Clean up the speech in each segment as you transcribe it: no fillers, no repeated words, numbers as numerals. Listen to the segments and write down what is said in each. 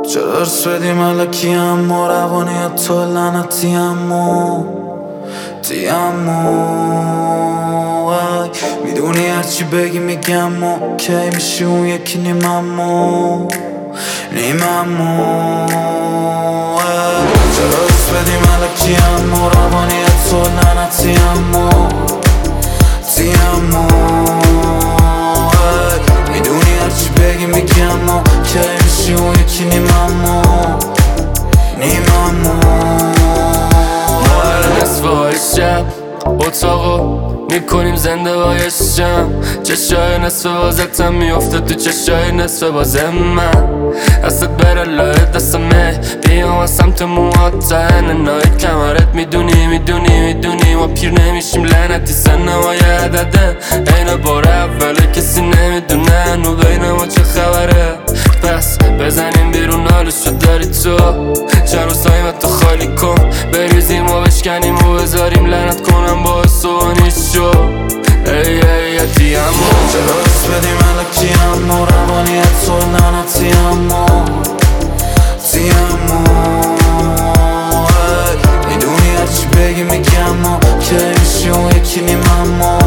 چرا ارس بدی ملکی اما روانی تو لعنتی امو میدونی هرچی بگی میگم و کی میشی اون یکی نیممو چرا ارس بدی ملکی اما روانی تو لعنتی امو میدونی هرچی بگی میگم و کی میشی اون یکی نیممو نصف های شب اتاقو میکنیم زنده بایشم چشای نصف بازتم میفته تو چشای نصف بازم من دستت بره لای دستمه بیام از سمت موهات تا اننای کمرت میدونی ما پیر نمیشیم لعنتی سنمای عدده این بار اوله کسی نمیدونه نو بین ما چه خبره پس بزنیم بیرون حالشو داری تو چند روزهای من تو خالی کن بریزیم و بشکنیم و بذاریم لعنت کنم با سوانیش شو ای یتیمو چرا ارس بدی ملکی امو روانی تو لعنتی امو میدونی هرچی بگی میگم و کی میشی اون یکی نیممو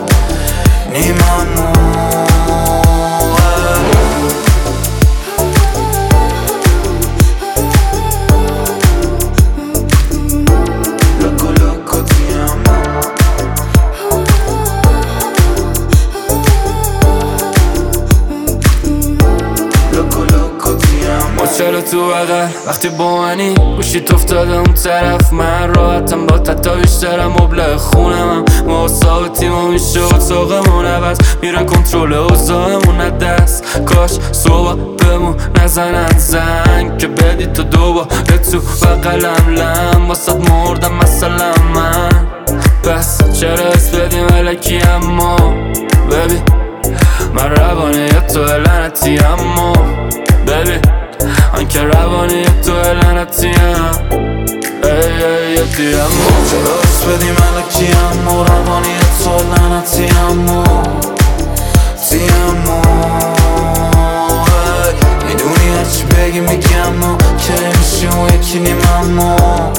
چرا تو بغل وقتی با منی گوشیت افتاده اون طرف من راحتم با تا بیشترم مبلغ خونمم ما ثابتیم و میشه اتاقمون عوض میره کنترل اوضاعمون دست کاش صبح بمون نزنن زنگ که بدی تو دوباره تو بغلم لم واسد مردم مثلا من بس چرا اس بدی ملکی اما ببین من روانه تو لعنتی اما ببین آنکه روانی تو لعنتیم ای یتیمو چرا ارس بدی ملکی امو روانی تو لعنتی امو میدونی هرچی بگی میگم و کی میشی اون یکی نیممو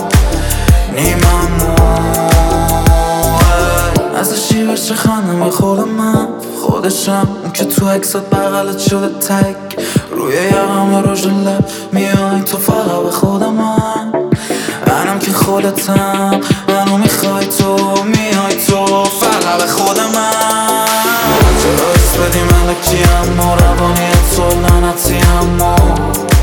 ازشی بشه خندم یه خود من خودشم اون که تو عکسات بغلت شده تک روی یقم روژ لب میای تو فقط به خود منم که خودتم منو میخوای تو میای تو فقط به خود من چرا ارس بدی ملکی امو روانی تو لعنتی امو